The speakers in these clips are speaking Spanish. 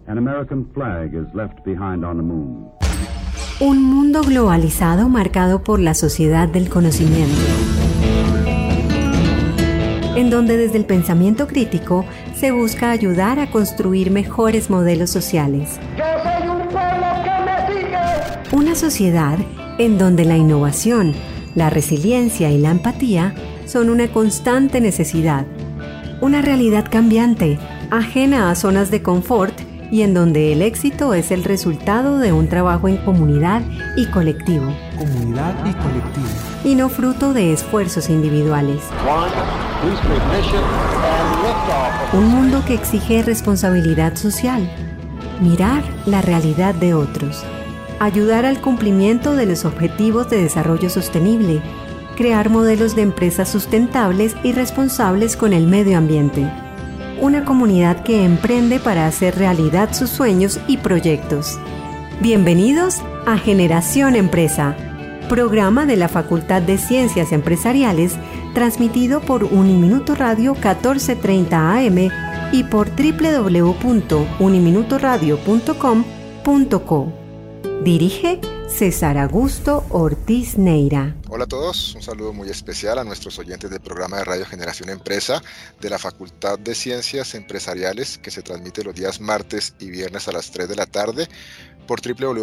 An American flag is left behind on the moon. Un mundo globalizado marcado por la sociedad del conocimiento, en donde desde el pensamiento crítico se busca ayudar a construir mejores modelos sociales. ¡Yo soy un pueblo que me sigue! Una sociedad en donde la innovación, la resiliencia y la empatía son una constante necesidad. Una realidad cambiante, ajena a zonas de confort y en donde el éxito es el resultado de un trabajo en comunidad y colectivo. Comunidad y colectivo. Y no fruto de esfuerzos individuales. Un mundo que exige responsabilidad social, mirar la realidad de otros, ayudar al cumplimiento de los objetivos de desarrollo sostenible, crear modelos de empresas sustentables y responsables con el medio ambiente. Una comunidad que emprende para hacer realidad sus sueños y proyectos. Bienvenidos a Generación Empresa, programa de la Facultad de Ciencias Empresariales, transmitido por Uniminuto Radio 1430 AM y por www.uniminutoradio.com.co. Dirige César Augusto Ortiz Neira. Hola a todos, un saludo muy especial a nuestros oyentes del programa de Radio Generación Empresa de la Facultad de Ciencias Empresariales, que se transmite los días martes y viernes a las 3 de la tarde por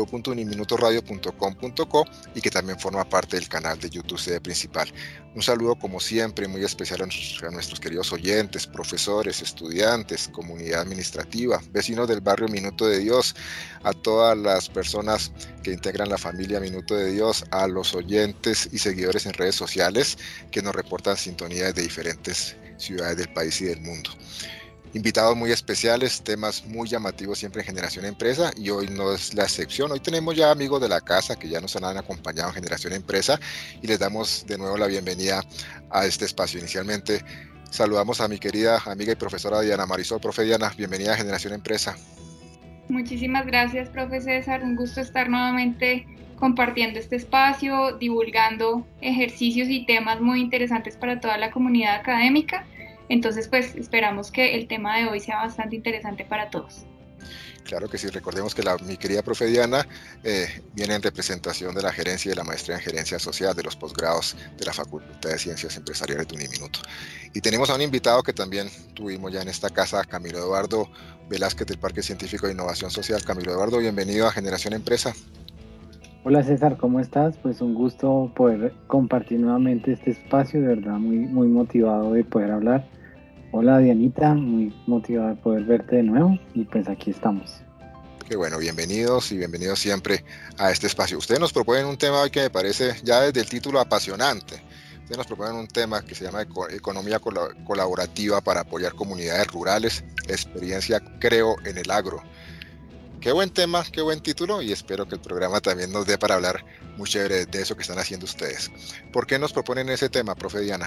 www.uniminutoradio.com.co y que también forma parte del canal de YouTube Sede Principal. Un saludo como siempre muy especial a nuestros queridos oyentes, profesores, estudiantes, comunidad administrativa, vecinos del barrio Minuto de Dios, a todas las personas que integran la familia Minuto de Dios, a los oyentes y seguidores en redes sociales que nos reportan sintonía desde diferentes ciudades del país y del mundo. Invitados muy especiales, temas muy llamativos siempre en Generación Empresa, y hoy no es la excepción. Hoy tenemos ya amigos de la casa que ya nos han acompañado en Generación Empresa y les damos de nuevo la bienvenida a este espacio. Inicialmente saludamos a mi querida amiga y profesora Diana Marisol. Profe Diana, bienvenida a Generación Empresa. Muchísimas gracias, profe César. Un gusto estar nuevamente compartiendo este espacio, divulgando ejercicios y temas muy interesantes para toda la comunidad académica. Entonces, pues esperamos que el tema de hoy sea bastante interesante para todos. Claro que sí, recordemos que mi querida profe Diana viene en representación de la gerencia y de la maestría en gerencia social de los posgrados de la Facultad de Ciencias Empresariales de Uniminuto. Y tenemos a un invitado que también tuvimos ya en esta casa, Camilo Eduardo Velázquez del Parque Científico de Innovación Social. Camilo Eduardo, bienvenido a Generación Empresa. Hola César, ¿cómo estás? Pues un gusto poder compartir nuevamente este espacio, de verdad muy motivado de poder hablar. Hola Dianita, muy motivado de poder verte de nuevo y pues aquí estamos. Qué bueno, bienvenidos y bienvenidos siempre a este espacio. Ustedes nos proponen un tema hoy que me parece ya desde el título apasionante. Ustedes nos proponen un tema que se llama Economía Colaborativa para apoyar comunidades rurales, experiencia Creo en el Agro. Qué buen tema, qué buen título, y espero que el programa también nos dé para hablar muy chévere de eso que están haciendo ustedes. ¿Por qué nos proponen ese tema, profe Diana?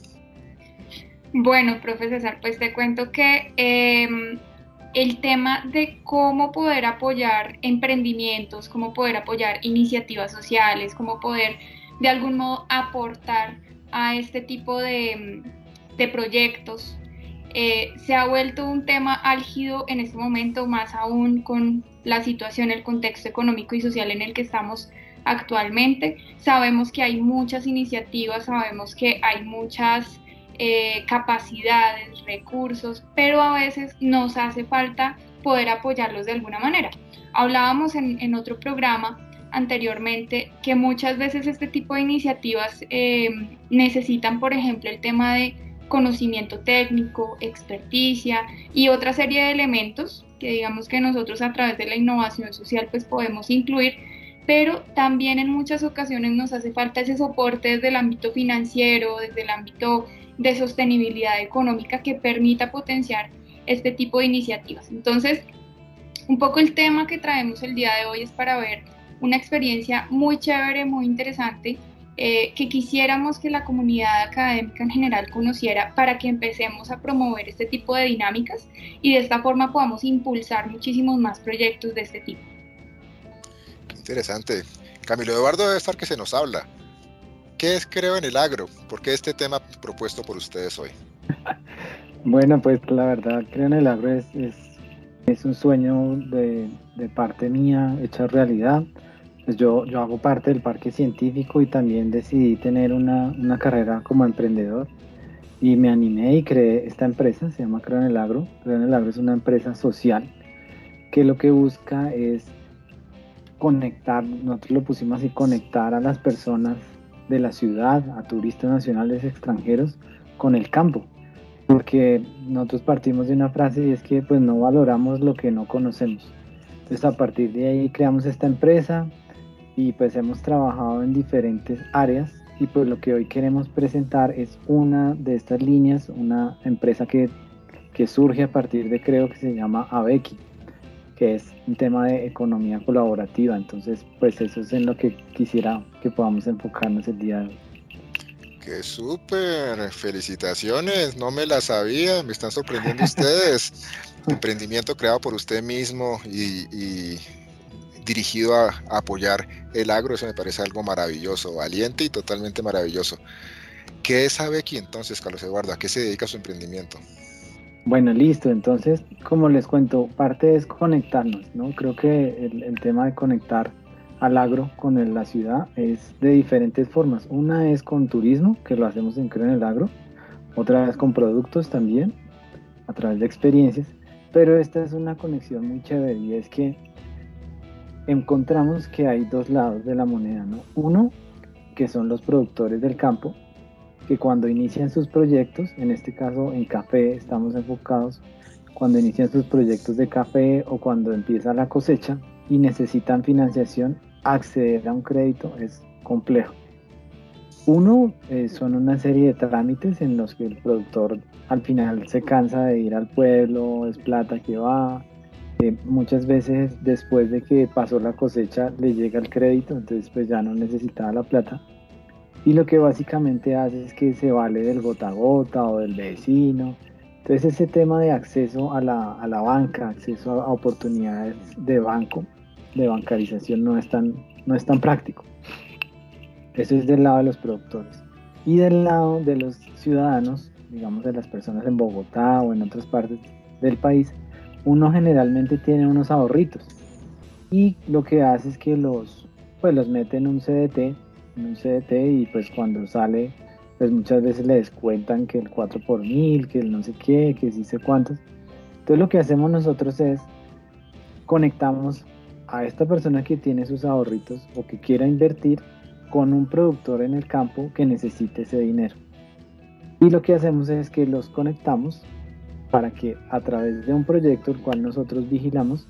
Bueno, profe César, pues te cuento que el tema de cómo poder apoyar emprendimientos, cómo poder apoyar iniciativas sociales, cómo poder de algún modo aportar a este tipo de proyectos, se ha vuelto un tema álgido en este momento, más aún con la situación, el contexto económico y social en el que estamos actualmente. Sabemos que hay muchas iniciativas, sabemos que hay muchas capacidades, recursos, pero a veces nos hace falta poder apoyarlos de alguna manera. Hablábamos en otro programa anteriormente que muchas veces este tipo de iniciativas necesitan, por ejemplo, el tema de conocimiento técnico, experticia y otra serie de elementos que digamos que nosotros a través de la innovación social pues podemos incluir, pero también en muchas ocasiones nos hace falta ese soporte desde el ámbito financiero, desde el ámbito de sostenibilidad económica que permita potenciar este tipo de iniciativas. Entonces, un poco el tema que traemos el día de hoy es para ver una experiencia muy chévere, muy interesante, que quisiéramos que la comunidad académica en general conociera para que empecemos a promover este tipo de dinámicas y de esta forma podamos impulsar muchísimos más proyectos de este tipo. Interesante. Camilo Eduardo debe estar que se nos habla. ¿Qué es Creo en el Agro? ¿Por qué este tema propuesto por ustedes hoy? Bueno, pues la verdad, Creo en el Agro es Es un sueño de parte mía hecho realidad. Pues yo hago parte del parque científico y también decidí tener una carrera como emprendedor y me animé y creé esta empresa, se llama Creo en el Agro. Creo en el Agro es una empresa social que lo que busca es conectar, nosotros lo pusimos así, conectar a las personas de la ciudad, a turistas nacionales, extranjeros, con el campo. Porque nosotros partimos de una frase y es que pues no valoramos lo que no conocemos. Entonces a partir de ahí creamos esta empresa y pues hemos trabajado en diferentes áreas y pues lo que hoy queremos presentar es una de estas líneas, una empresa que surge a partir de Creo, que se llama ABECI, que es un tema de economía colaborativa. Entonces pues eso es en lo que quisiera que podamos enfocarnos el día de hoy. ¡Qué súper! ¡Felicitaciones! No me la sabía, me están sorprendiendo ustedes. Emprendimiento creado por usted mismo y dirigido a apoyar el agro, eso me parece algo maravilloso, valiente y totalmente maravilloso. ¿Qué es ABECI entonces, Carlos Eduardo? ¿A qué se dedica su emprendimiento? Bueno, listo. Entonces, como les cuento, parte es conectarnos, ¿no? Creo que el tema de conectar al agro con la ciudad es de diferentes formas. Una es con turismo, que lo hacemos en Creo en el Agro. Otra es con productos también, a través de experiencias. Pero esta es una conexión muy chévere y es que encontramos que hay dos lados de la moneda, ¿no? Uno, que son los productores del campo, que cuando inician sus proyectos, en este caso en café estamos enfocados, cuando inician sus proyectos de café o cuando empieza la cosecha y necesitan financiación, acceder a un crédito es complejo. Uno, son una serie de trámites en los que el productor al final se cansa de ir al pueblo, es plata que va, muchas veces después de que pasó la cosecha le llega el crédito, entonces pues ya no necesitaba la plata. Y lo que básicamente hace es que se vale del gota a gota o del vecino. Entonces ese tema de acceso a la banca, acceso a oportunidades de banco, de bancarización no es tan práctico. Eso es del lado de los productores. Y del lado de los ciudadanos, digamos de las personas en Bogotá o en otras partes del país, uno generalmente tiene unos ahorritos. Y lo que hace es que los mete en un CDT y pues cuando sale, pues muchas veces le descuentan que el 4 por 1000, que el no sé qué, que sí sé cuántos. Entonces lo que hacemos nosotros es conectamos a esta persona que tiene sus ahorritos o que quiera invertir con un productor en el campo que necesite ese dinero. Y lo que hacemos es que los conectamos para que a través de un proyecto el cual nosotros vigilamos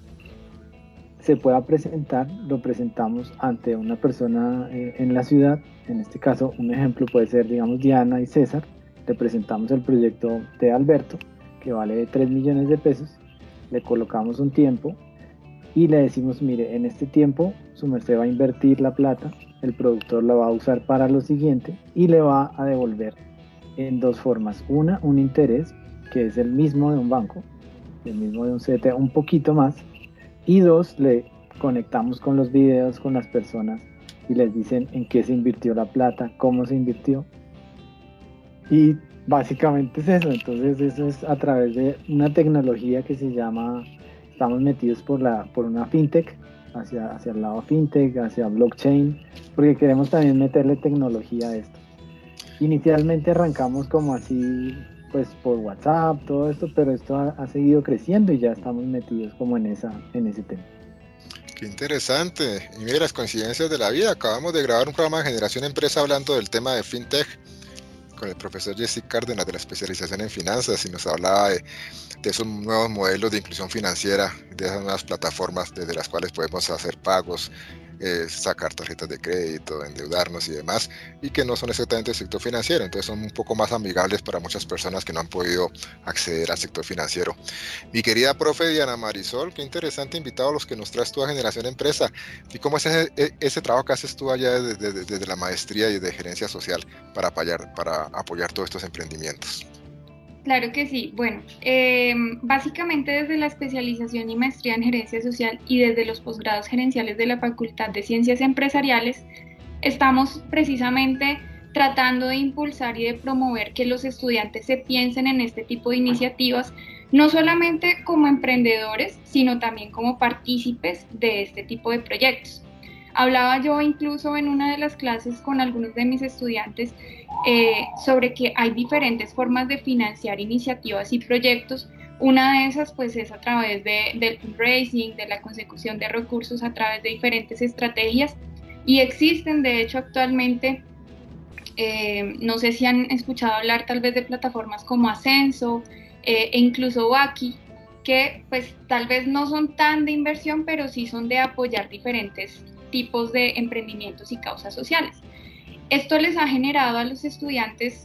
se pueda presentar, lo presentamos ante una persona en la ciudad, en este caso un ejemplo puede ser digamos Diana y César, le presentamos el proyecto de Alberto que vale 3 millones de pesos, le colocamos un tiempo y le decimos mire, en este tiempo su merced va a invertir la plata, el productor la va a usar para lo siguiente y le va a devolver en dos formas, una, un interés que es el mismo de un banco, el mismo de un CDT, un poquito más. Y dos, le conectamos con los videos, con las personas y les dicen en qué se invirtió la plata, cómo se invirtió. Y básicamente es eso. Entonces eso es a través de una tecnología que se llama, estamos metidos por una fintech, hacia el lado fintech, hacia blockchain, porque queremos también meterle tecnología a esto. Inicialmente arrancamos como así, pues por WhatsApp, todo esto, pero esto ha seguido creciendo y ya estamos metidos como en ese tema. Qué interesante. Y mira las coincidencias de la vida. Acabamos de grabar un programa de Generación Empresa hablando del tema de FinTech con el profesor Jesse Cárdenas de la especialización en finanzas y nos hablaba de esos nuevos modelos de inclusión financiera, de esas nuevas plataformas desde las cuales podemos hacer pagos, sacar tarjetas de crédito, endeudarnos y demás, y que no son exactamente el sector financiero, entonces son un poco más amigables para muchas personas que no han podido acceder al sector financiero. Mi querida profe Diana Marisol, qué interesante invitado a los que nos traes tú a Generación Empresa. ¿Y cómo es ese trabajo que haces tú allá desde la maestría y de gerencia social para apoyar todos estos emprendimientos? Claro que sí. Bueno, básicamente desde la especialización y maestría en gerencia social y desde los posgrados gerenciales de la Facultad de Ciencias Empresariales, estamos precisamente tratando de impulsar y de promover que los estudiantes se piensen en este tipo de iniciativas no solamente como emprendedores, sino también como partícipes de este tipo de proyectos. Hablaba yo incluso en una de las clases con algunos de mis estudiantes sobre que hay diferentes formas de financiar iniciativas y proyectos. Una de esas pues es a través del fundraising, de la consecución de recursos a través de diferentes estrategias, y existen de hecho actualmente, no sé si han escuchado hablar tal vez de plataformas como Ascenso e incluso Baki, que pues tal vez no son tan de inversión, pero sí son de apoyar diferentes tipos de emprendimientos y causas sociales. Esto les ha generado a los estudiantes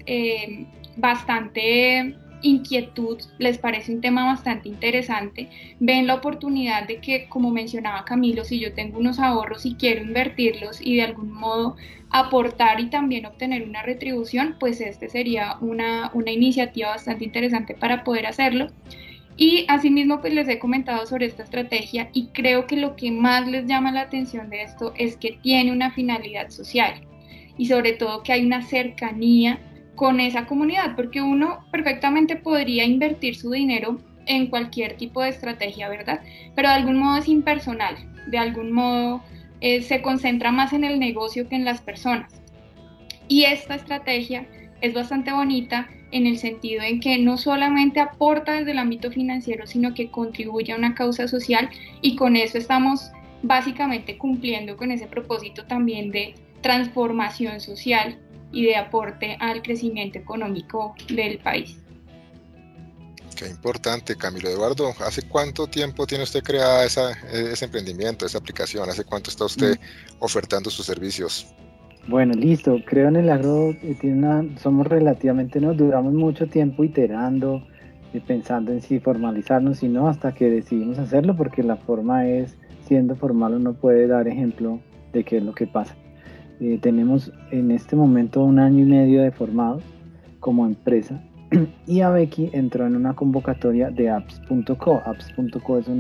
bastante inquietud, les parece un tema bastante interesante, ven la oportunidad de que, como mencionaba Camilo, si yo tengo unos ahorros y quiero invertirlos y de algún modo aportar y también obtener una retribución, pues este sería una iniciativa bastante interesante para poder hacerlo. Y asimismo pues les he comentado sobre esta estrategia, y creo que lo que más les llama la atención de esto es que tiene una finalidad social y sobre todo que hay una cercanía con esa comunidad, porque uno perfectamente podría invertir su dinero en cualquier tipo de estrategia, ¿verdad? Pero de algún modo es impersonal, de algún modo se concentra más en el negocio que en las personas. Y esta estrategia es bastante bonita en el sentido en que no solamente aporta desde el ámbito financiero, sino que contribuye a una causa social, y con eso estamos básicamente cumpliendo con ese propósito también de transformación social y de aporte al crecimiento económico del país. Qué importante, Camilo. Eduardo, ¿hace cuánto tiempo tiene usted creada ese emprendimiento, esa aplicación? ¿Hace cuánto está usted ofertando sus servicios? Bueno, listo. Creo en el agro, somos relativamente, no duramos mucho tiempo iterando, pensando en si formalizarnos, si no, hasta que decidimos hacerlo, porque la forma es, siendo formal uno puede dar ejemplo de qué es lo que pasa. Tenemos en este momento 1 año y medio de formados como empresa, y Abeki entró en una convocatoria de apps.co. Apps.co es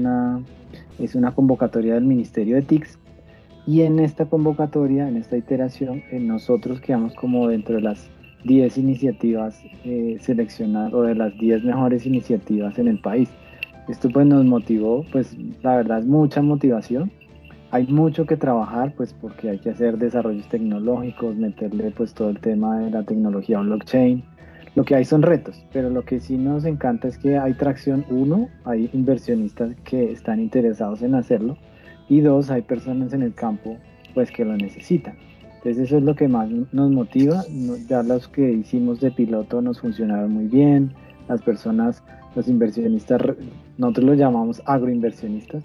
una convocatoria del Ministerio de TICS, y en esta convocatoria, en esta iteración, nosotros quedamos como dentro de las 10 iniciativas seleccionadas, o de las 10 mejores iniciativas en el país. Esto pues nos motivó, pues la verdad es mucha motivación. Hay mucho que trabajar, pues porque hay que hacer desarrollos tecnológicos, meterle pues todo el tema de la tecnología blockchain. Lo que hay son retos, pero lo que sí nos encanta es que hay tracción. 1, hay inversionistas que están interesados en hacerlo, y 2, hay personas en el campo pues que lo necesitan. Entonces eso es lo que más nos motiva. Ya los que hicimos de piloto nos funcionaron muy bien. Las personas, los inversionistas, nosotros los llamamos agroinversionistas,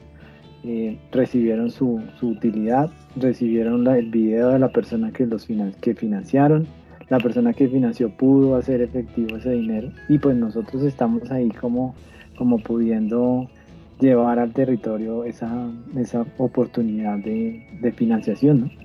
recibieron su utilidad, recibieron el video de la persona que financiaron. La persona que financió pudo hacer efectivo ese dinero, y pues nosotros estamos ahí como pudiendo llevar al territorio esa oportunidad de financiación, ¿no?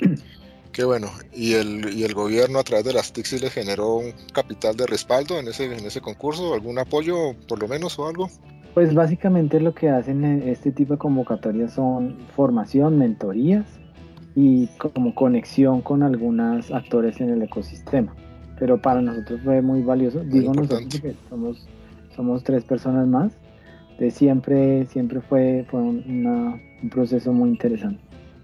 Qué bueno. ¿Y el gobierno a través de las TICS le generó un capital de respaldo en ese concurso? ¿Algún apoyo por lo menos o algo? Pues básicamente lo que hacen en este tipo de convocatorias son formación, mentorías y como conexión con algunos actores en el ecosistema. Pero para nosotros fue muy valioso. Digo nosotros porque somos 3 personas más. Siempre fue un proceso muy interesante.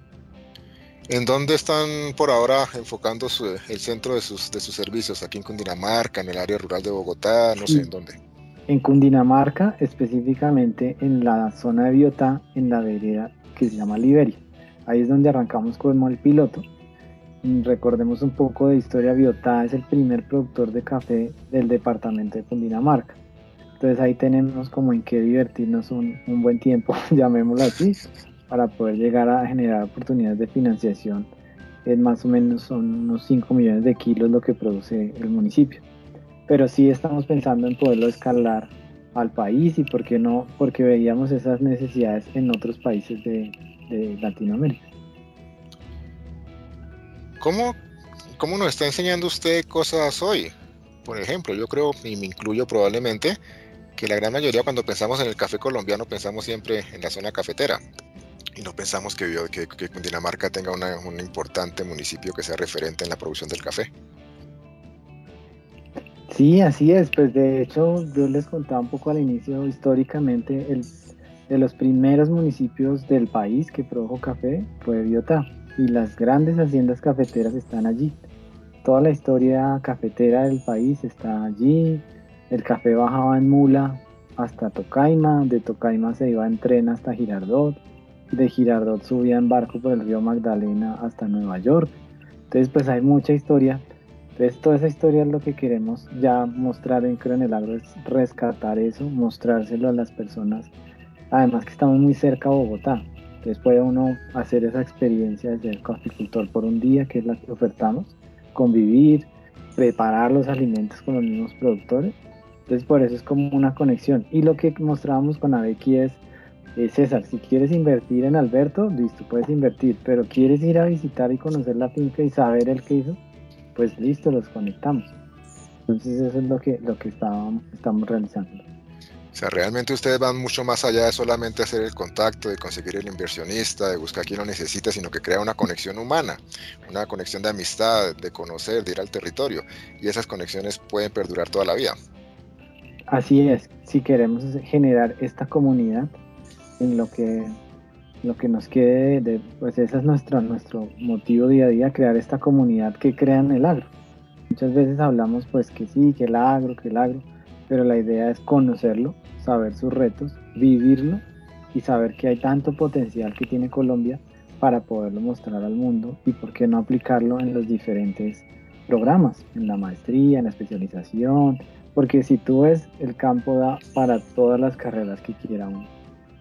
¿En dónde están por ahora enfocando el centro de sus servicios? ¿Aquí en Cundinamarca, en el área rural de Bogotá? No sé en dónde. En Cundinamarca, específicamente en la zona de Biotá, en la vereda que se llama Liberia. Ahí es donde arrancamos como el piloto. Recordemos un poco de historia. Biotá es el primer productor de café del departamento de Cundinamarca. Entonces ahí tenemos como en qué divertirnos un buen tiempo, llamémoslo así, para poder llegar a generar oportunidades de financiación. Más o menos son unos 5 millones de kilos lo que produce el municipio. Pero sí estamos pensando en poderlo escalar al país, y por qué no, porque veíamos esas necesidades en otros países de Latinoamérica. ¿Cómo nos está enseñando usted cosas hoy? Por ejemplo, yo creo, y me incluyo probablemente, que la gran mayoría cuando pensamos en el café colombiano pensamos siempre en la zona cafetera, y no pensamos que Cundinamarca tenga un importante municipio que sea referente en la producción del café. Sí, así es. Pues de hecho, yo les contaba un poco al inicio, históricamente, de los primeros municipios del país que produjo café fue Biotá. Y las grandes haciendas cafeteras están allí. Toda la historia cafetera del país está allí. El café bajaba en mula hasta Tocaima, de Tocaima se iba en tren hasta Girardot, de Girardot subía en barco por el río Magdalena hasta Nueva York. Entonces pues hay mucha historia. Entonces toda esa historia es lo que queremos ya mostrar Creo en el Agro, es rescatar eso, mostrárselo a las personas. Además que estamos muy cerca a Bogotá, entonces puede uno hacer esa experiencia de ser caficultor por un día, que es la que ofertamos, convivir, preparar los alimentos con los mismos productores. Entonces por eso es como una conexión. Y lo que mostrábamos con Abeki es, César, si quieres invertir en Alberto, listo, puedes invertir, pero quieres ir a visitar y conocer la finca y saber el que hizo, pues listo, los conectamos. Entonces eso es lo que estamos realizando. O sea, realmente ustedes van mucho más allá de solamente hacer el contacto, de conseguir el inversionista, de buscar quien lo necesita, sino que crea una conexión humana, una conexión de amistad, de conocer, de ir al territorio, y esas conexiones pueden perdurar toda la vida. Así es, si queremos generar esta comunidad en lo que nos quede, pues ese es nuestro motivo día a día, crear esta comunidad que crea en el agro. Muchas veces hablamos pues que sí, que el agro, pero la idea es conocerlo, saber sus retos, vivirlo y saber que hay tanto potencial que tiene Colombia para poderlo mostrar al mundo y por qué no aplicarlo en los diferentes programas, en la maestría, en la especialización, porque si tú ves, el campo da para todas las carreras que quiera uno.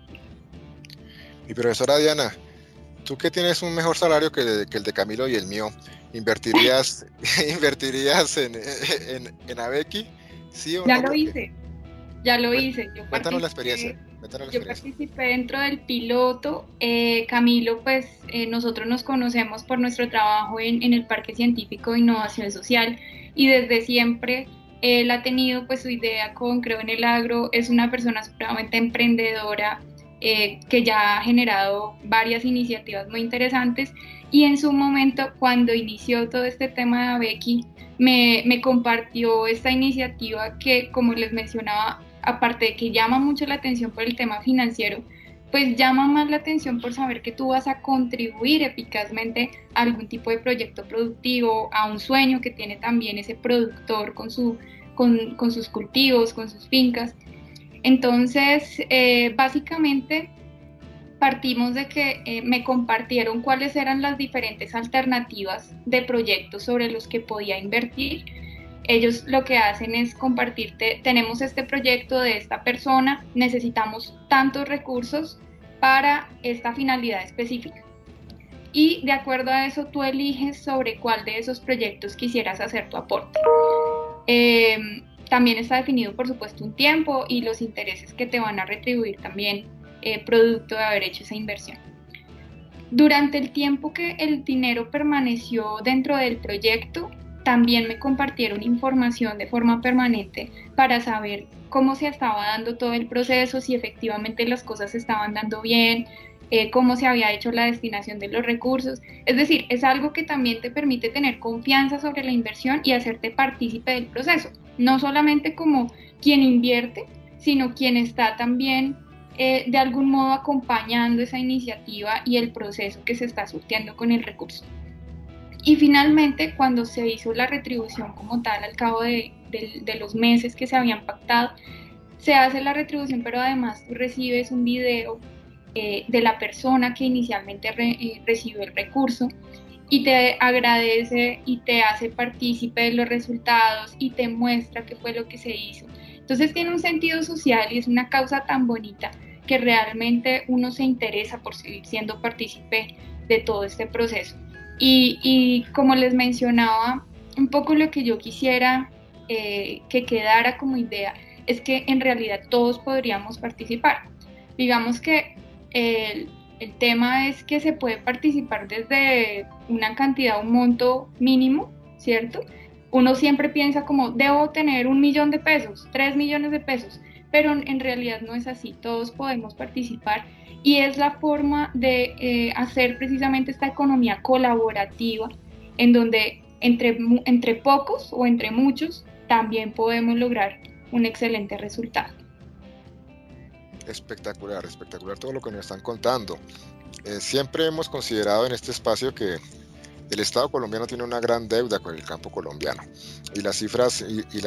Mi profesora Diana, tú que tienes un mejor salario que el de Camilo y el mío, ¿invertirías en Abeki? ¿Sí o ya no? Lo hice. Cuéntanos la experiencia. Yo participé dentro del piloto. Camilo, pues nosotros nos conocemos por nuestro trabajo en el Parque Científico de Innovación Social y desde siempre él ha tenido pues su idea con Creo en el Agro. Es una persona supremamente emprendedora que ya ha generado varias iniciativas muy interesantes y en su momento cuando inició todo este tema de Abeki me compartió esta iniciativa que, como les mencionaba, aparte de que llama mucho la atención por el tema financiero, pues llama más la atención por saber que tú vas a contribuir eficazmente a algún tipo de proyecto productivo, a un sueño que tiene también ese productor con sus cultivos, con sus fincas. Entonces, básicamente partimos de que me compartieron cuáles eran las diferentes alternativas de proyectos sobre los que podía invertir. Ellos lo que hacen es compartirte, tenemos este proyecto de esta persona, necesitamos tantos recursos para esta finalidad específica. Y de acuerdo a eso tú eliges sobre cuál de esos proyectos quisieras hacer tu aporte. También está definido, por supuesto, un tiempo y los intereses que te van a retribuir también producto de haber hecho esa inversión. Durante el tiempo que el dinero permaneció dentro del proyecto, también me compartieron información de forma permanente para saber cómo se estaba dando todo el proceso, si efectivamente las cosas se estaban dando bien, cómo se había hecho la destinación de los recursos. Es decir, es algo que también te permite tener confianza sobre la inversión y hacerte partícipe del proceso. No solamente como quien invierte, sino quien está también de algún modo acompañando esa iniciativa y el proceso que se está surtiendo con el recurso. Y finalmente, cuando se hizo la retribución como tal, al cabo de los meses que se habían pactado, se hace la retribución, pero además tú recibes un video de la persona que inicialmente recibió el recurso y te agradece y te hace partícipe de los resultados y te muestra qué fue lo que se hizo. Entonces tiene un sentido social y es una causa tan bonita que realmente uno se interesa por seguir siendo partícipe de todo este proceso. Y como les mencionaba, un poco lo que yo quisiera que quedara como idea es que en realidad todos podríamos participar. Digamos que el tema es que se puede participar desde una cantidad, un monto mínimo, ¿cierto? Uno siempre piensa como, debo tener 1 millón de pesos, 3 millones de pesos, pero en realidad no es así, todos podemos participar y es la forma de hacer precisamente esta economía colaborativa en donde entre pocos o entre muchos también podemos lograr un excelente resultado. Espectacular, espectacular todo lo que nos están contando. Siempre hemos considerado en este espacio que el Estado colombiano tiene una gran deuda con el campo colombiano y las cifras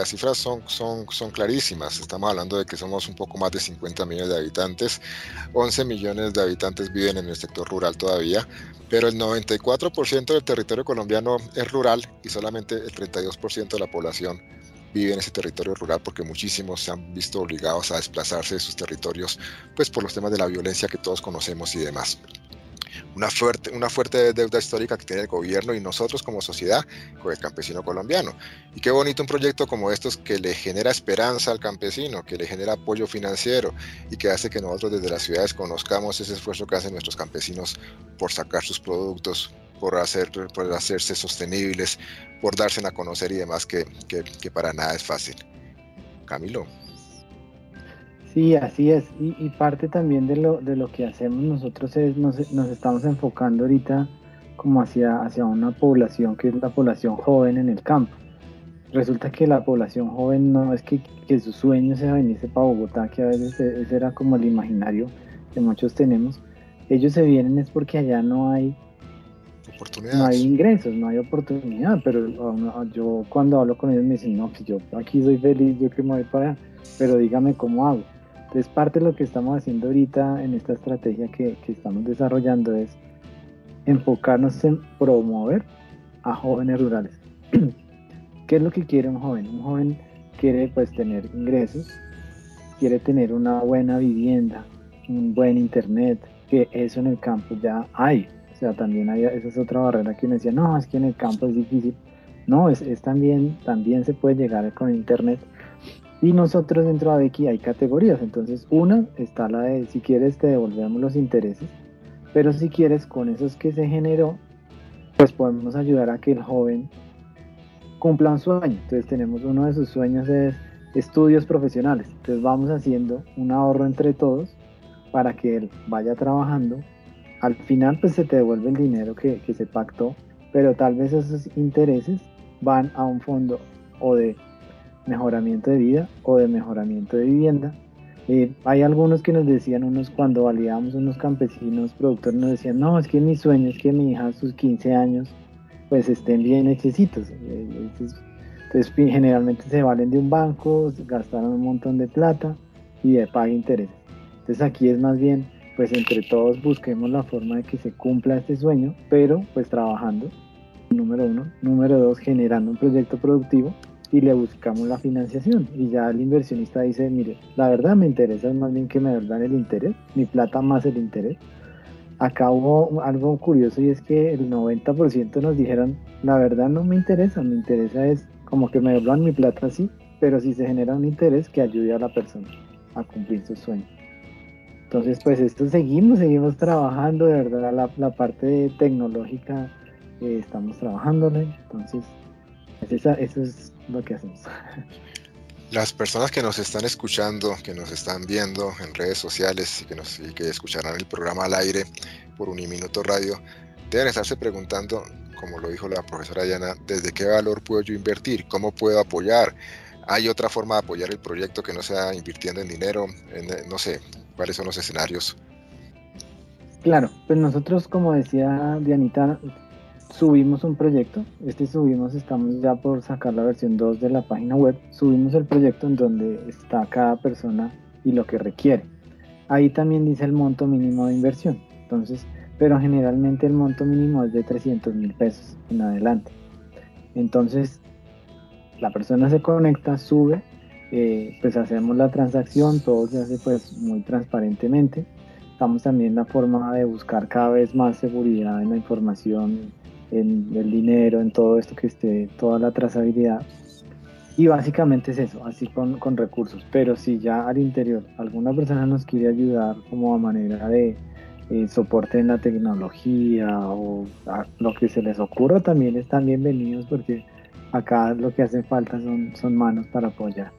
son clarísimas. Estamos hablando de que somos un poco más de 50 millones de habitantes, 11 millones de habitantes viven en el sector rural todavía, pero el 94% del territorio colombiano es rural y solamente el 32% de la población vive en ese territorio rural, porque muchísimos se han visto obligados a desplazarse de sus territorios, pues por los temas de la violencia que todos conocemos y demás. Una fuerte deuda histórica que tiene el gobierno y nosotros como sociedad con el campesino colombiano. Y qué bonito un proyecto como estos que le genera esperanza al campesino, que le genera apoyo financiero y que hace que nosotros desde las ciudades conozcamos ese esfuerzo que hacen nuestros campesinos por sacar sus productos, por hacerse sostenibles, por darse a conocer y demás, que para nada es fácil. Camilo. Sí, así es, y parte también de lo que hacemos nosotros es, nos estamos enfocando ahorita como hacia una población que es la población joven en el campo. Resulta que la población joven no es que su sueño sea venirse para Bogotá, que a veces ese era como el imaginario que muchos tenemos. Ellos se vienen es porque allá no hay ingresos, no hay oportunidad, pero yo cuando hablo con ellos me dicen, no, pues yo aquí soy feliz, yo que me voy para allá, pero dígame cómo hago. Entonces parte de lo que estamos haciendo ahorita en esta estrategia que estamos desarrollando es enfocarnos en promover a jóvenes rurales. ¿Qué es lo que quiere un joven? Un joven quiere pues tener ingresos, quiere tener una buena vivienda, un buen internet, que eso en el campo ya hay. O sea, también esa es otra barrera que uno decía, no, es que en el campo es difícil. No, es también se puede llegar con internet. Y nosotros dentro de aquí hay categorías, entonces una está la de si quieres te devolvemos los intereses, pero si quieres con esos que se generó, pues podemos ayudar a que el joven cumpla un sueño. Entonces tenemos uno de sus sueños es estudios profesionales, entonces vamos haciendo un ahorro entre todos para que él vaya trabajando, al final pues se te devuelve el dinero que se pactó, pero tal vez esos intereses van a un fondo o de mejoramiento de vida o de mejoramiento de vivienda. Hay algunos que nos decían, cuando validábamos unos campesinos productores nos decían, no, es que mi sueño es que mi hija a sus 15 años pues estén bien hechecitos. Entonces generalmente se valen de un banco, gastaron un montón de plata y de paga intereses. Entonces aquí es más bien pues entre todos busquemos la forma de que se cumpla este sueño, pero pues trabajando, número uno. Número dos, generando un proyecto productivo y le buscamos la financiación, y ya el inversionista dice, mire, la verdad me interesa más bien que me dan el interés, mi plata más el interés. Acá hubo algo curioso y es que el 90% nos dijeron, la verdad no me interesa es como que me devuelvan mi plata así, pero si se genera un interés que ayude a la persona a cumplir sus sueños. Entonces pues esto seguimos trabajando, de verdad la parte tecnológica estamos trabajándola, entonces eso es lo que hacemos. Las personas que nos están escuchando, que nos están viendo en redes sociales y que escucharán el programa al aire por Uniminuto Radio, deben estarse preguntando, como lo dijo la profesora Diana, ¿desde qué valor puedo yo invertir? ¿Cómo puedo apoyar? ¿Hay otra forma de apoyar el proyecto que no sea invirtiendo en dinero? No sé, ¿cuáles son los escenarios? Claro, pues nosotros, como decía Dianita, subimos un proyecto, estamos ya por sacar la versión 2 de la página web, subimos el proyecto en donde está cada persona y lo que requiere. Ahí también dice el monto mínimo de inversión, entonces, pero generalmente el monto mínimo es de 300.000 pesos en adelante. Entonces, la persona se conecta, sube, pues hacemos la transacción, todo se hace pues muy transparentemente. Estamos también en la forma de buscar cada vez más seguridad en la información, en el dinero, en todo esto que esté, toda la trazabilidad, y básicamente es eso, así con recursos. Pero si ya al interior alguna persona nos quiere ayudar como a manera de soporte en la tecnología o a lo que se les ocurra, también están bienvenidos, porque acá lo que hace falta son manos para apoyar.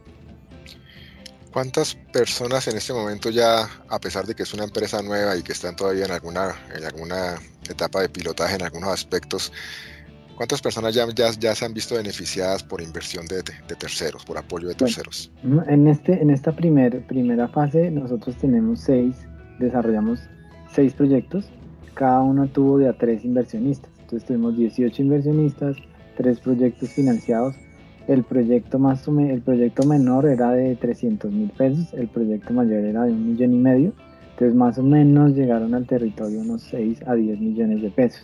¿Cuántas personas en este momento ya, a pesar de que es una empresa nueva y que están todavía en alguna etapa de pilotaje en algunos aspectos, ¿Cuántas personas ya se han visto beneficiadas por inversión de terceros, por apoyo de terceros? Bueno, en esta primera fase nosotros desarrollamos 6 proyectos, cada uno tuvo de a 3 inversionistas, entonces tuvimos 18 inversionistas, 3 proyectos financiados. El proyecto menor era de 300.000 pesos, el proyecto mayor era de 1,5 millones, entonces más o menos llegaron al territorio unos 6 a 10 millones de pesos.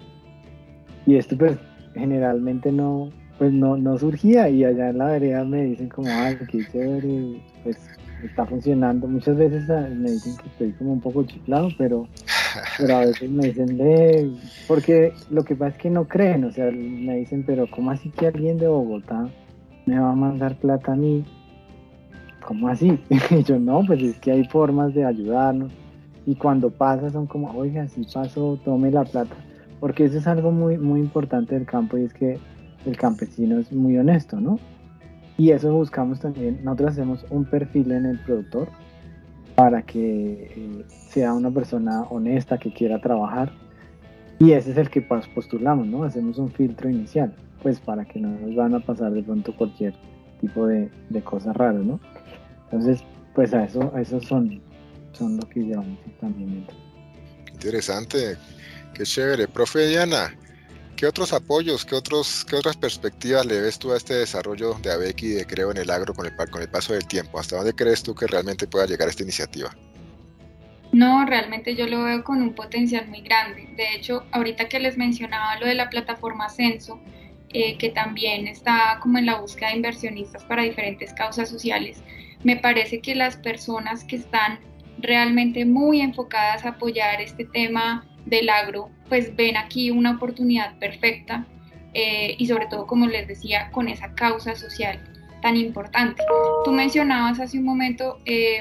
Y esto pues generalmente no surgía, y allá en la vereda me dicen como, ay, qué chévere, pues está funcionando. Muchas veces me dicen que estoy como un poco chiflado, pero a veces me dicen, porque lo que pasa es que no creen, o sea, me dicen, pero ¿cómo así que alguien de Bogotá me va a mandar plata a mí? ¿Cómo así? Y yo, no, pues es que hay formas de ayudarnos, y cuando pasa son como, oiga, si pasó, tome la plata, porque eso es algo muy, muy importante del campo, y es que el campesino es muy honesto, ¿no? Y eso buscamos también. Nosotros hacemos un perfil en el productor para que sea una persona honesta, que quiera trabajar, y ese es el que postulamos, ¿no? Hacemos un filtro inicial, pues para que no nos van a pasar de pronto cualquier tipo de cosas raras, ¿no? Entonces, pues a eso son lo que llevamos también. Interesante, qué chévere. Profe Diana, ¿qué otros apoyos, qué otras perspectivas le ves tú a este desarrollo de ABEC y de Creo en el Agro con el paso del tiempo? ¿Hasta dónde crees tú que realmente pueda llegar esta iniciativa? No, realmente yo lo veo con un potencial muy grande. De hecho, ahorita que les mencionaba lo de la plataforma Censo, que también está como en la búsqueda de inversionistas para diferentes causas sociales, me parece que las personas que están realmente muy enfocadas a apoyar este tema del agro, pues ven aquí una oportunidad perfecta, y sobre todo, como les decía, con esa causa social tan importante. Tú mencionabas hace un momento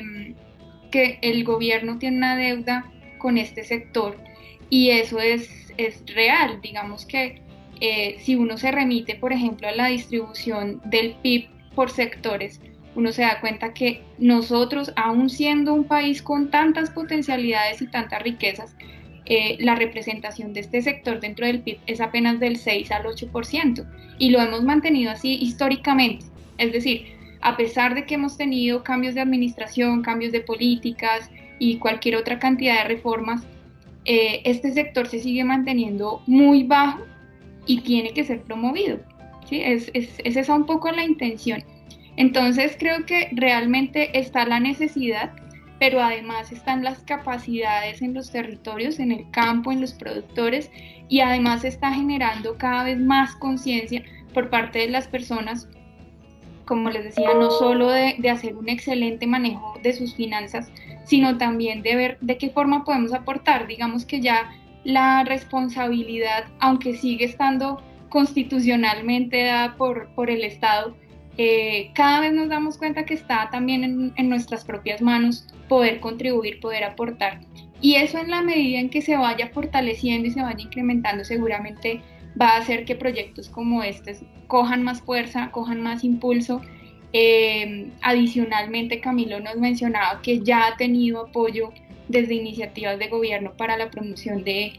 que el gobierno tiene una deuda con este sector, y eso es real. Digamos que si uno se remite, por ejemplo, a la distribución del PIB por sectores, uno se da cuenta que nosotros, aún siendo un país con tantas potencialidades y tantas riquezas, la representación de este sector dentro del PIB es apenas del 6 al 8%, y lo hemos mantenido así históricamente. Es decir, a pesar de que hemos tenido cambios de administración, cambios de políticas y cualquier otra cantidad de reformas, este sector se sigue manteniendo muy bajo y tiene que ser promovido, ¿sí? Es esa un poco la intención. Entonces creo que realmente está la necesidad, pero además están las capacidades en los territorios, en el campo, en los productores, y además se está generando cada vez más conciencia por parte de las personas, como les decía, no solo de hacer un excelente manejo de sus finanzas, sino también de ver de qué forma podemos aportar. Digamos que ya la responsabilidad, aunque sigue estando constitucionalmente dada por el Estado, cada vez nos damos cuenta que está también en nuestras propias manos poder contribuir, poder aportar. Y eso, en la medida en que se vaya fortaleciendo y se vaya incrementando, seguramente va a hacer que proyectos como estos cojan más fuerza, cojan más impulso. Adicionalmente, Camilo nos mencionaba que ya ha tenido apoyo desde iniciativas de gobierno para la promoción de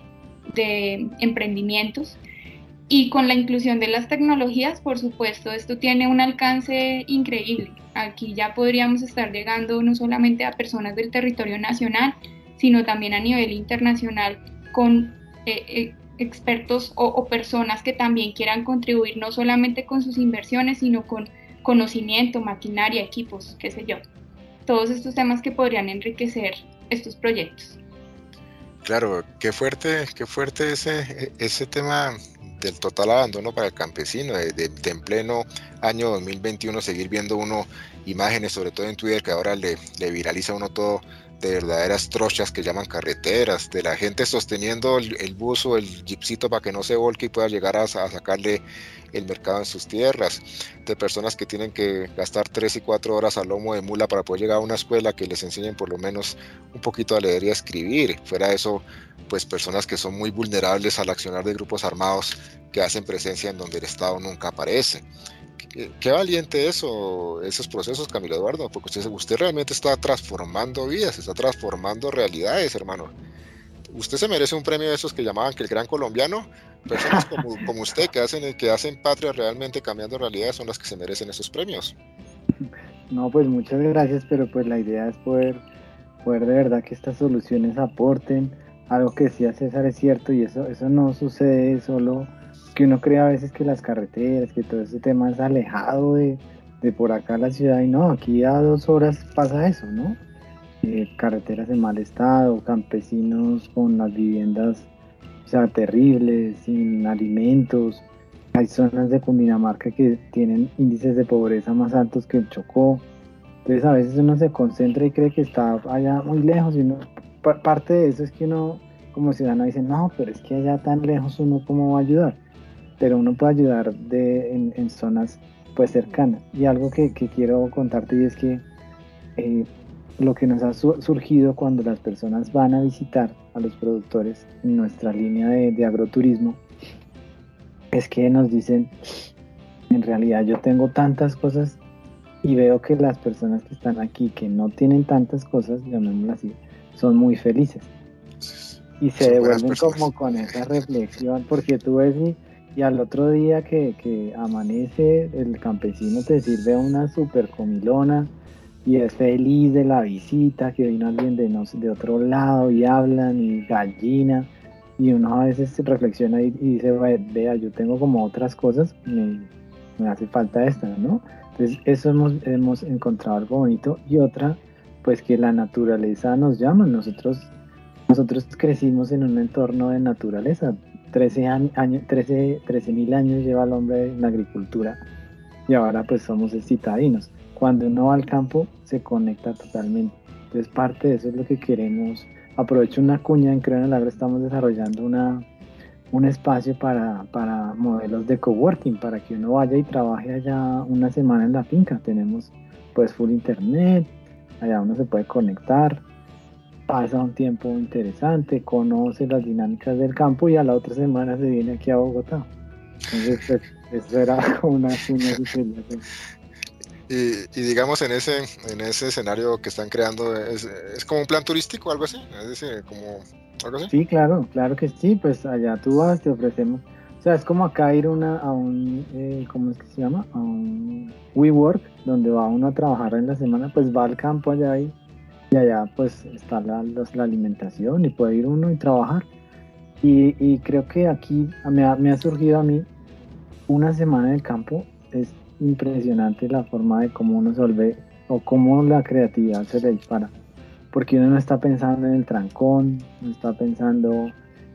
emprendimientos. Y con la inclusión de las tecnologías, por supuesto, esto tiene un alcance increíble. Aquí ya podríamos estar llegando no solamente a personas del territorio nacional, sino también a nivel internacional, con expertos o personas que también quieran contribuir no solamente con sus inversiones, sino con conocimiento, maquinaria, equipos, qué sé yo. Todos estos temas que podrían enriquecer estos proyectos. Claro, qué fuerte ese tema del total abandono para el campesino, de en pleno año 2021 seguir viendo uno imágenes, sobre todo en Twitter, que ahora le viraliza a uno todo, de verdaderas trochas que llaman carreteras, de la gente sosteniendo el bus o el jeepcito para que no se volque y pueda llegar a sacarle el mercado en sus tierras, de personas que tienen que gastar 3 y 4 horas al lomo de mula para poder llegar a una escuela que les enseñen por lo menos un poquito a leer y a escribir. Fuera de eso, pues personas que son muy vulnerables al accionar de grupos armados que hacen presencia en donde el Estado nunca aparece. Qué valiente esos procesos, Camilo Eduardo, porque usted realmente está transformando vidas, está transformando realidades, hermano. usted se merece un premio de esos que llamaban que el gran colombiano. Personas como usted que hacen patria realmente cambiando realidades son las que se merecen esos premios. No, pues muchas gracias, pero pues la idea es poder de verdad que estas soluciones aporten. Algo que decía César es cierto, y eso no sucede solo, que uno cree a veces que las carreteras, que todo ese tema es alejado de por acá la ciudad, y no, aquí a 2 horas pasa eso, ¿no? Carreteras en mal estado, campesinos con las viviendas, o sea, terribles, sin alimentos. Hay zonas de Cundinamarca que tienen índices de pobreza más altos que el Chocó. Entonces a veces uno se concentra y cree que está allá muy lejos, y uno, parte de eso es que uno como ciudadano dice, no, pero es que allá tan lejos uno cómo va a ayudar. Pero uno puede ayudar en zonas pues cercanas. Y algo que quiero contarte, y es que lo que nos ha surgido cuando las personas van a visitar a los productores en nuestra línea de agroturismo, es que nos dicen, en realidad yo tengo tantas cosas y veo que las personas que están aquí, que no tienen tantas cosas, llamémoslo así, son muy felices. Y se devuelven como con esa reflexión, porque tú ves y al otro día que amanece, el campesino te sirve una super comilona y es feliz de la visita, que vino alguien de otro lado y hablan y gallina, y uno a veces reflexiona y dice, vea, yo tengo como otras cosas, me hace falta esta, ¿no? Entonces eso hemos encontrado algo bonito. Y otra, pues que la naturaleza nos llama. Nosotros crecimos en un entorno de naturaleza. 13.000 años lleva el hombre en la agricultura, y ahora pues somos citadinos. Cuando uno va al campo se conecta totalmente. Entonces parte de eso es lo que queremos. Aprovecho una cuña, en Creo en el Agro estamos desarrollando un espacio para modelos de coworking, para que uno vaya y trabaje allá una semana en la finca. Tenemos pues full internet, allá uno se puede conectar, pasa un tiempo interesante, conoce las dinámicas del campo, y a la otra semana se viene aquí a Bogotá. Entonces pues, eso era como una cuña. Y digamos en ese escenario que están creando, ¿es como un plan turístico o algo así? ¿Es decir, como algo así? Sí, claro que sí, pues allá tú vas, te ofrecemos, o sea, es como acá ir a un, ¿cómo es que se llama? A un WeWork, donde va uno a trabajar en la semana, pues va al campo allá y allá pues está la alimentación, y puede ir uno y trabajar. Y creo que aquí me ha surgido a mí una semana en el campo. Es impresionante la forma de cómo uno se vuelve, o cómo la creatividad se le dispara, porque uno no está pensando en el trancón, no está pensando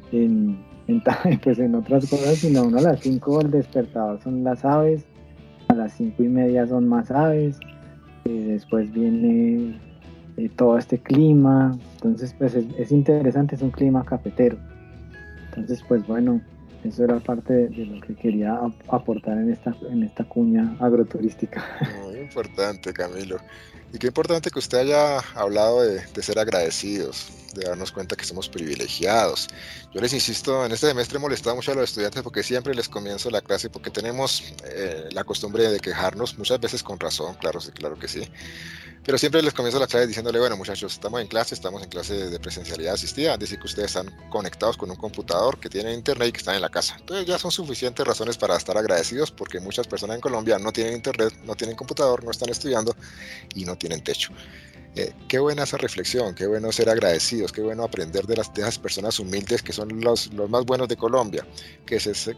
pues en otras cosas, sino uno a las 5 el despertador son las aves, a las 5:30 son más aves, después viene todo este clima. Entonces pues es interesante, es un clima cafetero. Entonces pues bueno, eso era parte de lo que quería aportar en esta cuña agroturística. Muy importante, Camilo. Y qué importante que usted haya hablado de ser agradecidos, de darnos cuenta que somos privilegiados. Yo les insisto, en este semestre he molestado mucho a los estudiantes porque siempre les comienzo la clase, porque tenemos la costumbre de quejarnos, muchas veces con razón, claro que sí. Pero siempre les comienzo la clase diciéndole, bueno muchachos, estamos en clase de presencialidad asistida, es decir que ustedes están conectados con un computador, que tienen internet y que están en la casa. Entonces ya son suficientes razones para estar agradecidos, porque muchas personas en Colombia no tienen internet, no tienen computador, no están estudiando y no tienen techo. Qué buena esa reflexión, qué bueno ser agradecidos, qué bueno aprender de esas personas humildes que son los más buenos de Colombia, que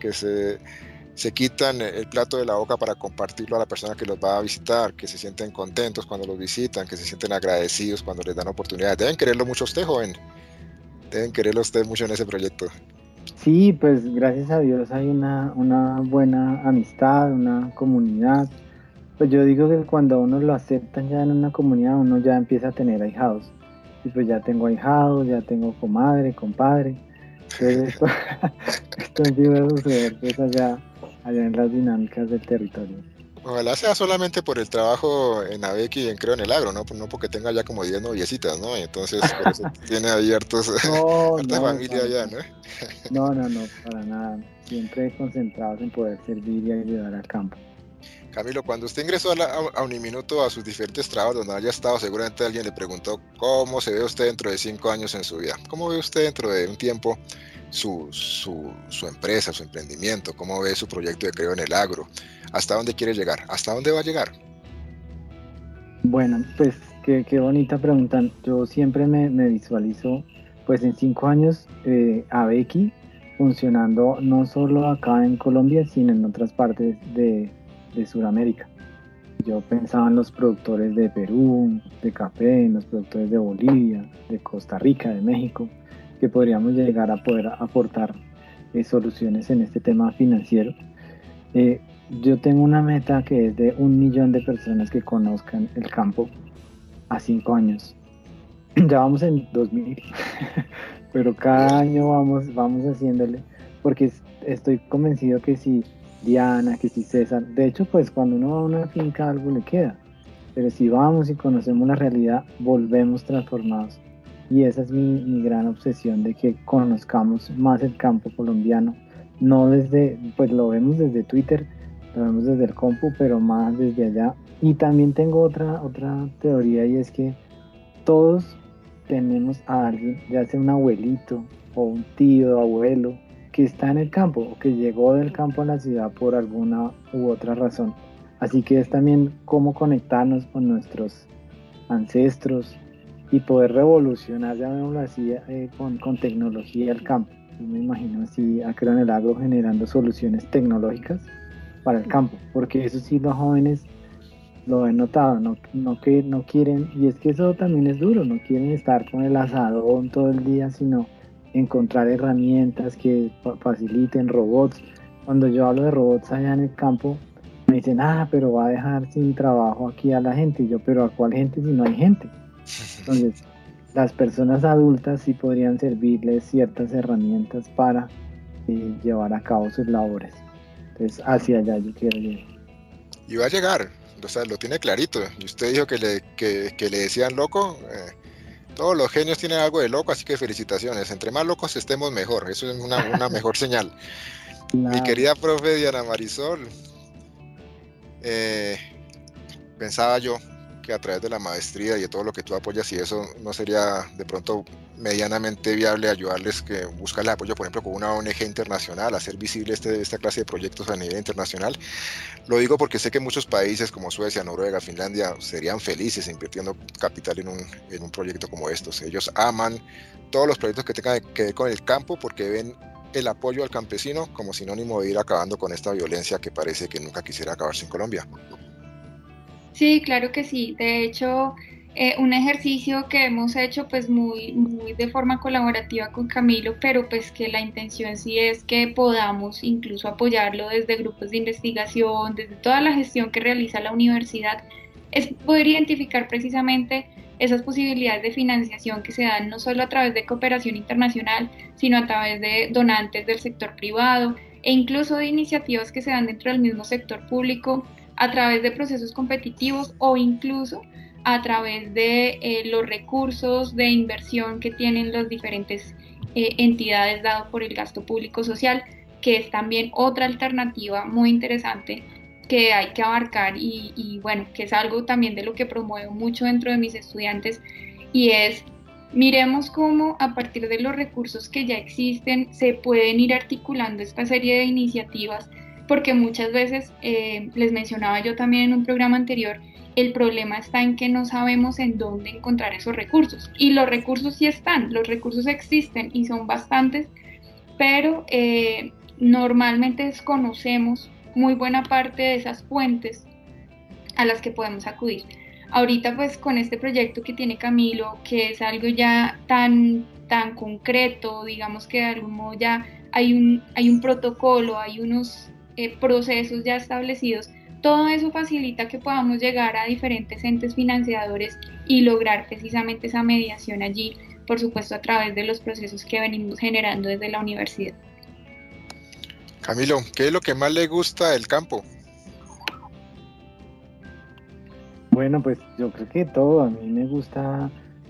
se quitan el plato de la boca para compartirlo a la persona que los va a visitar, que se sienten contentos cuando los visitan, que se sienten agradecidos cuando les dan oportunidades. Deben quererlo mucho a usted, joven. Deben quererlo a usted mucho en ese proyecto. Sí, pues gracias a Dios hay una buena amistad, una comunidad. Pues yo digo que cuando uno lo aceptan ya en una comunidad, uno ya empieza a tener ahijados. Y pues ya tengo ahijados, ya tengo comadre, compadre. Entonces esto empieza a suceder pues allá en las dinámicas del territorio. Ojalá sea solamente por el trabajo en ABEC y en Creo en el Agro, no porque tenga ya como 10 noviecitas, ¿no? Y entonces por eso tiene ahí harta familia allá, ¿no? No, para nada. Siempre concentrados en poder servir y ayudar al campo. Camilo, cuando usted ingresó a Uniminuto, a sus diferentes trabajos donde haya estado, seguramente alguien le preguntó cómo se ve usted dentro de 5 años en su vida. ¿Cómo ve usted dentro de un tiempo su empresa, su emprendimiento? ¿Cómo ve su proyecto de Creo en el Agro? ¿Hasta dónde quiere llegar? ¿Hasta dónde va a llegar? Bueno, pues qué bonita pregunta. Yo siempre me visualizo pues en 5 años ABECI funcionando no solo acá en Colombia, sino en otras partes de Sudamérica. Yo pensaba en los productores de Perú, de café, en los productores de Bolivia, de Costa Rica, de México, que podríamos llegar a poder aportar soluciones en este tema financiero. Yo tengo una meta que es de 1 millón de personas que conozcan el campo a 5 años. Ya vamos en 2000, pero cada año vamos haciéndole, porque estoy convencido que si Diana, que si César, de hecho pues cuando uno va a una finca algo le queda, pero si vamos y conocemos la realidad, volvemos transformados. Y esa es mi gran obsesión, de que conozcamos más el campo colombiano, no desde, pues lo vemos desde Twitter, lo vemos desde el compu, pero más desde allá. Y también tengo otra teoría, y es que todos tenemos a alguien, ya sea un abuelito o un tío, abuelo, que está en el campo o que llegó del campo a la ciudad por alguna u otra razón. Así que es también cómo conectarnos con nuestros ancestros y poder revolucionar, llamémoslo así, con tecnología el campo. Yo me imagino así a Creo en el Agro generando soluciones tecnológicas para el campo, porque eso sí los jóvenes lo he notado, no quieren, y es que eso también es duro, no quieren estar con el asadón todo el día, sino encontrar herramientas que faciliten, robots. Cuando yo hablo de robots allá en el campo, me dicen, pero va a dejar sin trabajo aquí a la gente. Y yo, pero ¿a cuál gente si no hay gente? Entonces, las personas adultas sí podrían servirles ciertas herramientas para llevar a cabo sus labores. Entonces, hacia allá yo quiero llegar. Y va a llegar, o sea, lo tiene clarito. Y usted dijo que le decían loco. Todos los genios tienen algo de loco, así que felicitaciones. Entre más locos estemos, mejor. Eso es una mejor señal. Claro. Mi querida profe Diana Marisol, pensaba yo que a través de la maestría y de todo lo que tú apoyas, y eso no sería de pronto medianamente viable ayudarles, que buscar el apoyo, por ejemplo, con una ONG internacional, hacer visible esta clase de proyectos a nivel internacional. Lo digo porque sé que muchos países como Suecia, Noruega, Finlandia serían felices invirtiendo capital en un proyecto como estos. Ellos aman todos los proyectos que tengan que ver con el campo, porque ven el apoyo al campesino como sinónimo de ir acabando con esta violencia que parece que nunca quisiera acabarse en Colombia. Sí, claro que sí. De hecho, un ejercicio que hemos hecho pues muy de forma colaborativa con Camilo, pero pues que la intención sí es que podamos incluso apoyarlo desde grupos de investigación, desde toda la gestión que realiza la universidad, es poder identificar precisamente esas posibilidades de financiación que se dan no solo a través de cooperación internacional, sino a través de donantes del sector privado e incluso de iniciativas que se dan dentro del mismo sector público, a través de procesos competitivos o incluso a través de los recursos de inversión que tienen las diferentes entidades dado por el gasto público social, que es también otra alternativa muy interesante que hay que abarcar y bueno, que es algo también de lo que promuevo mucho dentro de mis estudiantes, y es miremos cómo a partir de los recursos que ya existen se pueden ir articulando esta serie de iniciativas, porque muchas veces, les mencionaba yo también en un programa anterior, el problema está en que no sabemos en dónde encontrar esos recursos, y los recursos sí están, los recursos existen y son bastantes, pero normalmente desconocemos muy buena parte de esas fuentes a las que podemos acudir. Ahorita pues con este proyecto que tiene Camilo, que es algo ya tan concreto, digamos que de algún modo ya hay un protocolo, hay unos procesos ya establecidos, todo eso facilita que podamos llegar a diferentes entes financiadores y lograr precisamente esa mediación allí, por supuesto a través de los procesos que venimos generando desde la universidad. Camilo, ¿qué es lo que más le gusta del campo? Bueno, pues yo creo que todo. A mí me gusta,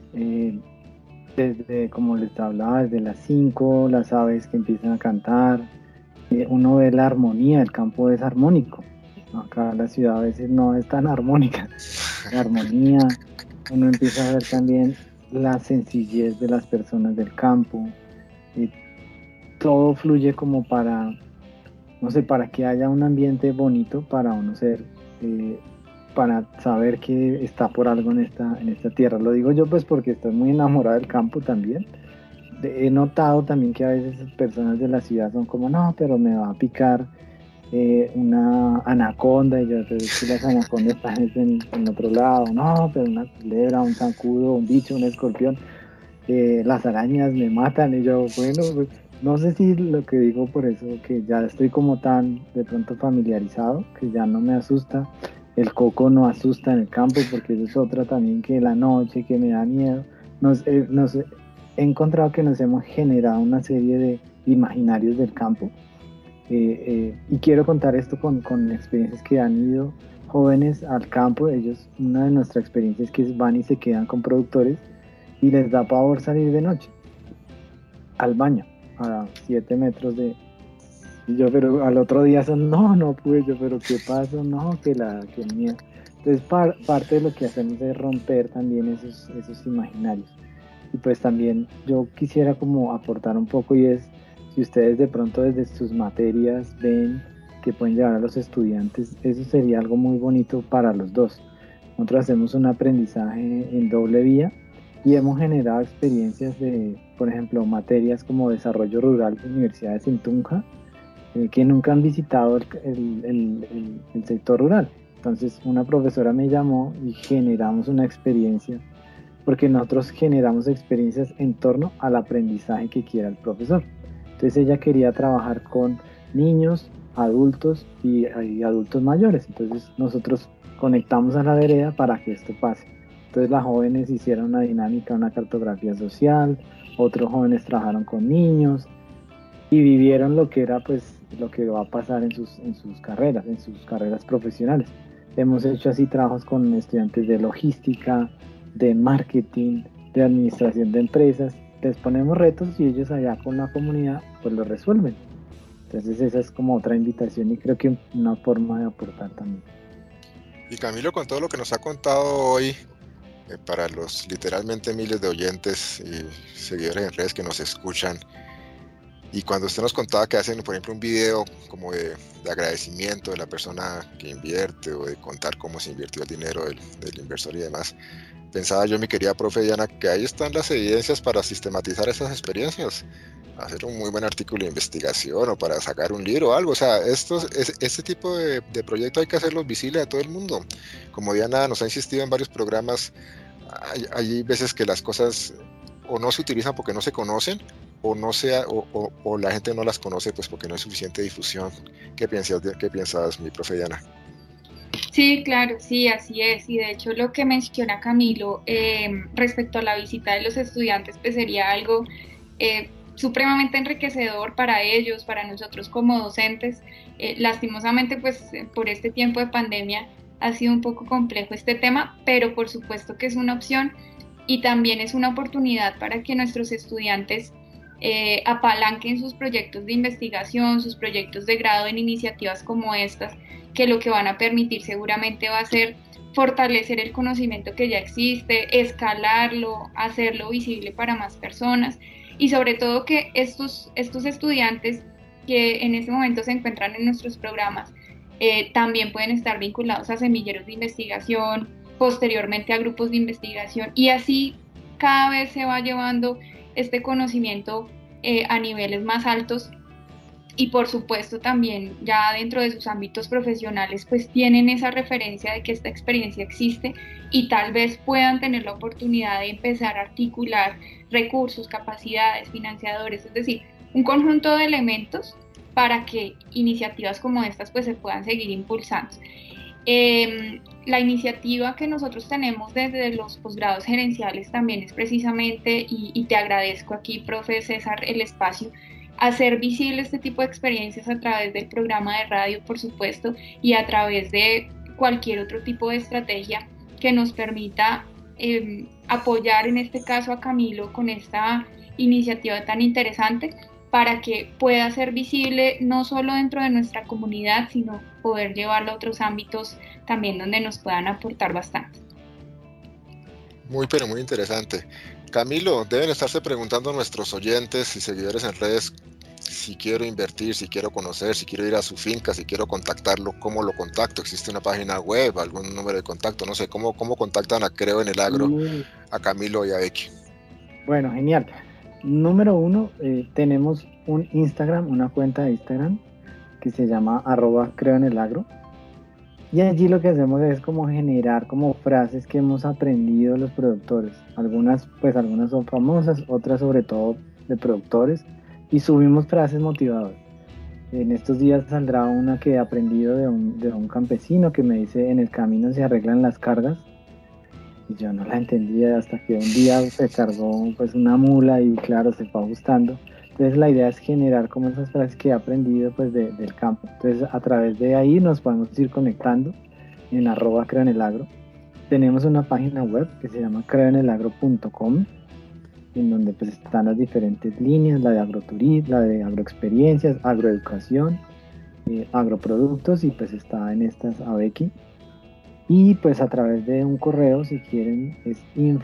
desde, como les hablaba, desde las 5, las aves que empiezan a cantar. Uno ve la armonía, el campo es armónico. Acá la ciudad a veces no es tan armónica. La armonía, uno empieza a ver también la sencillez de las personas del campo, y todo fluye como para, no sé, para que haya un ambiente bonito para uno ser, para saber que está por algo en esta tierra. Lo digo yo pues porque estoy muy enamorado del campo también. He notado también que a veces personas de la ciudad son como, no, pero me va a picar una anaconda, y yo, pero es que las anacondas están en otro lado, no, pero una culebra, un zancudo, un bicho, un escorpión, las arañas me matan, y yo, bueno, pues, no sé si lo que digo por eso, que ya estoy como tan de pronto familiarizado, que ya no me asusta, el coco no asusta en el campo, porque eso es otra también, que la noche, que me da miedo, he encontrado que nos hemos generado una serie de imaginarios del campo. Y quiero contar esto con experiencias que han ido jóvenes al campo. Ellos, una de nuestras experiencias es que van y se quedan con productores y les da pavor salir de noche al baño a 7 metros de... Y yo, pero al otro día son, no pude, yo, pero ¿qué pasó? No, que miedo. Entonces parte de lo que hacemos es romper también esos imaginarios. Y pues también yo quisiera como aportar un poco, y es, si ustedes de pronto desde sus materias ven que pueden llevar a los estudiantes, eso sería algo muy bonito para los dos. Nosotros hacemos un aprendizaje en doble vía y hemos generado experiencias de, por ejemplo, materias como desarrollo rural de universidades en Tunja, que nunca han visitado el sector rural. Entonces una profesora me llamó y generamos una experiencia, porque nosotros generamos experiencias en torno al aprendizaje que quiera el profesor. Entonces ella quería trabajar con niños, adultos y adultos mayores. Entonces nosotros conectamos a la vereda para que esto pase. Entonces las jóvenes hicieron una dinámica, una cartografía social, otros jóvenes trabajaron con niños y vivieron lo que era pues lo que va a pasar en sus carreras profesionales. Hemos hecho así trabajos con estudiantes de logística, de marketing, de administración de empresas. Les ponemos retos y ellos allá con la comunidad pues lo resuelven. Entonces esa es como otra invitación y creo que una forma de aportar también. Y Camilo, con todo lo que nos ha contado hoy, para los literalmente miles de oyentes y seguidores en redes que nos escuchan, y cuando usted nos contaba que hacen, por ejemplo, un video como de agradecimiento de la persona que invierte o de contar cómo se invirtió el dinero del inversor y demás, pensaba yo, mi querida profe Diana, que ahí están las evidencias para sistematizar esas experiencias, hacer un muy buen artículo de investigación o para sacar un libro o algo. O sea, este tipo de proyectos hay que hacerlos visibles a todo el mundo. Como Diana nos ha insistido en varios programas, hay veces que las cosas o no se utilizan porque no se conocen, o la gente no las conoce pues porque no hay suficiente difusión. ¿Qué piensas, mi profe Diana? Sí, claro, sí, así es. Y de hecho lo que menciona Camilo respecto a la visita de los estudiantes, pues sería algo supremamente enriquecedor para ellos, para nosotros como docentes. Lastimosamente, pues por este tiempo de pandemia ha sido un poco complejo este tema, pero por supuesto que es una opción y también es una oportunidad para que nuestros estudiantes apalanquen sus proyectos de investigación, sus proyectos de grado en iniciativas como estas, que lo que van a permitir seguramente va a ser fortalecer el conocimiento que ya existe, escalarlo, hacerlo visible para más personas y sobre todo que estos estudiantes que en este momento se encuentran en nuestros programas también pueden estar vinculados a semilleros de investigación, posteriormente a grupos de investigación y así cada vez se va llevando este conocimiento a niveles más altos y por supuesto también ya dentro de sus ámbitos profesionales pues tienen esa referencia de que esta experiencia existe y tal vez puedan tener la oportunidad de empezar a articular recursos, capacidades, financiadores, es decir, un conjunto de elementos para que iniciativas como estas pues se puedan seguir impulsando. La iniciativa que nosotros tenemos desde los posgrados gerenciales también es precisamente, y te agradezco aquí, profe César, el espacio, hacer visible este tipo de experiencias a través del programa de radio, por supuesto, y a través de cualquier otro tipo de estrategia que nos permita apoyar en este caso a Camilo con esta iniciativa tan interesante, para que pueda ser visible no solo dentro de nuestra comunidad, sino poder llevarlo a otros ámbitos también donde nos puedan aportar bastante. Pero muy interesante. Camilo, deben estarse preguntando nuestros oyentes y seguidores en redes si quiero invertir, si quiero conocer, si quiero ir a su finca, si quiero contactarlo, ¿cómo lo contacto? ¿Existe una página web, algún número de contacto? No sé, ¿cómo contactan a Creo en el Agro, a Camilo y a Becky? Bueno, genial. Número 1, tenemos un Instagram, una cuenta de Instagram que se llama @creoenelagro. Y allí lo que hacemos es como generar como frases que hemos aprendido los productores. Algunas son famosas, otras sobre todo de productores. Y subimos frases motivadoras. En estos días saldrá una que he aprendido de un campesino que me dice: en el camino se arreglan las cargas. Y yo no la entendía hasta que un día se cargó pues una mula y claro, se fue ajustando. Entonces la idea es generar como esas frases que he aprendido pues del campo. Entonces a través de ahí nos podemos ir conectando en @creoenelagro. Tenemos una página web que se llama creoenelagro.com, en donde pues están las diferentes líneas, la de agroturismo, la de agroexperiencias, agroeducación, agroproductos, y pues está en estas Becky. Y pues a través de un correo, si quieren, es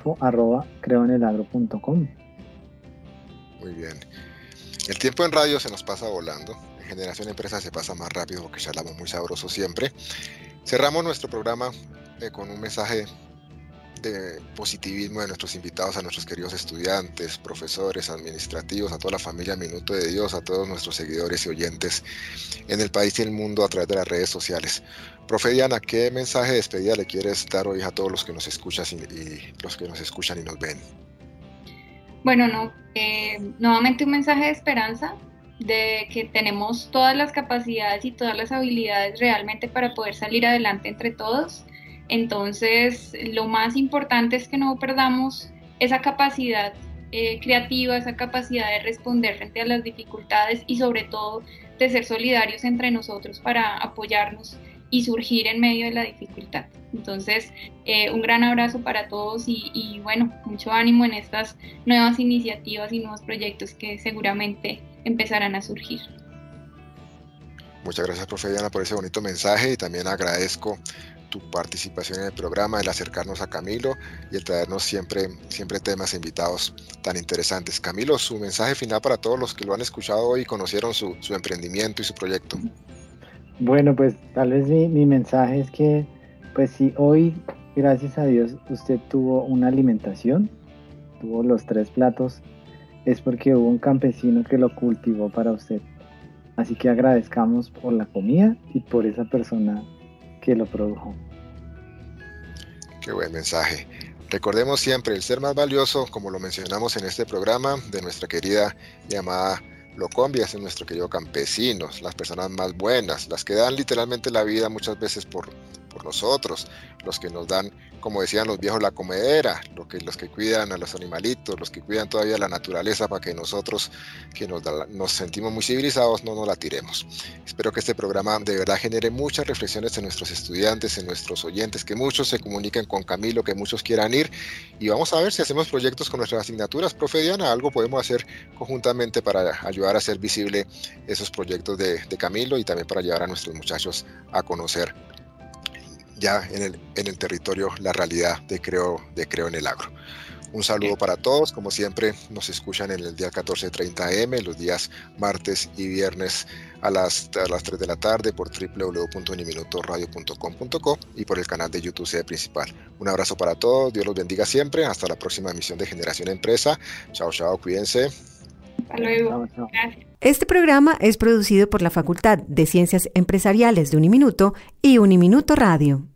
info@creoenelagro.com. Muy bien. El tiempo en radio se nos pasa volando. En Generación Empresa se pasa más rápido porque charlamos muy sabroso siempre. Cerramos nuestro programa con un mensaje de positivismo de nuestros invitados, a nuestros queridos estudiantes, profesores, administrativos, a toda la familia Minuto de Dios, a todos nuestros seguidores y oyentes en el país y el mundo a través de las redes sociales. Profe Diana, ¿qué mensaje de despedida le quieres dar hoy a todos los que nos escuchan y los que nos escuchan y nos ven? Bueno, nuevamente un mensaje de esperanza, de que tenemos todas las capacidades y todas las habilidades realmente para poder salir adelante entre todos. Entonces, lo más importante es que no perdamos esa capacidad creativa, esa capacidad de responder frente a las dificultades y sobre todo de ser solidarios entre nosotros para apoyarnos y surgir en medio de la dificultad. Entonces, un gran abrazo para todos y bueno, mucho ánimo en estas nuevas iniciativas y nuevos proyectos que seguramente empezarán a surgir. Muchas gracias, profe Diana, por ese bonito mensaje, y también agradezco tu participación en el programa, el acercarnos a Camilo y el traernos siempre temas e invitados tan interesantes. Camilo, su mensaje final para todos los que lo han escuchado hoy y conocieron su emprendimiento y su proyecto. Bueno, pues tal vez mi mensaje es que, pues si hoy, gracias a Dios, usted tuvo una alimentación, tuvo los 3 platos, es porque hubo un campesino que lo cultivó para usted. Así que agradezcamos por la comida y por esa persona que lo produjo. Qué buen mensaje. Recordemos siempre el ser más valioso, como lo mencionamos en este programa, de nuestra querida llamada Locombia, es nuestro querido campesinos, las personas más buenas, las que dan literalmente la vida muchas veces por nosotros, los que nos dan, como decían los viejos, la comedera, los que cuidan a los animalitos, los que cuidan todavía la naturaleza para que nosotros, que nos sentimos muy civilizados, no nos la tiremos. Espero que este programa de verdad genere muchas reflexiones en nuestros estudiantes, en nuestros oyentes, que muchos se comuniquen con Camilo, que muchos quieran ir, y vamos a ver si hacemos proyectos con nuestras asignaturas. Profe Diana, algo podemos hacer conjuntamente para ayudar a hacer visible esos proyectos de Camilo y también para llevar a nuestros muchachos a conocer ya en el territorio la realidad de Creo en el Agro. Un saludo para todos, como siempre nos escuchan en el día 14:30 AM, los días martes y viernes a las 3 de la tarde por www.uniminutoradio.com.co y por el canal de YouTube Sede Principal. Un abrazo para todos, Dios los bendiga siempre, hasta la próxima emisión de Generación Empresa. Chao, cuídense. Hasta luego. Gracias. Este programa es producido por la Facultad de Ciencias Empresariales de Uniminuto y Uniminuto Radio.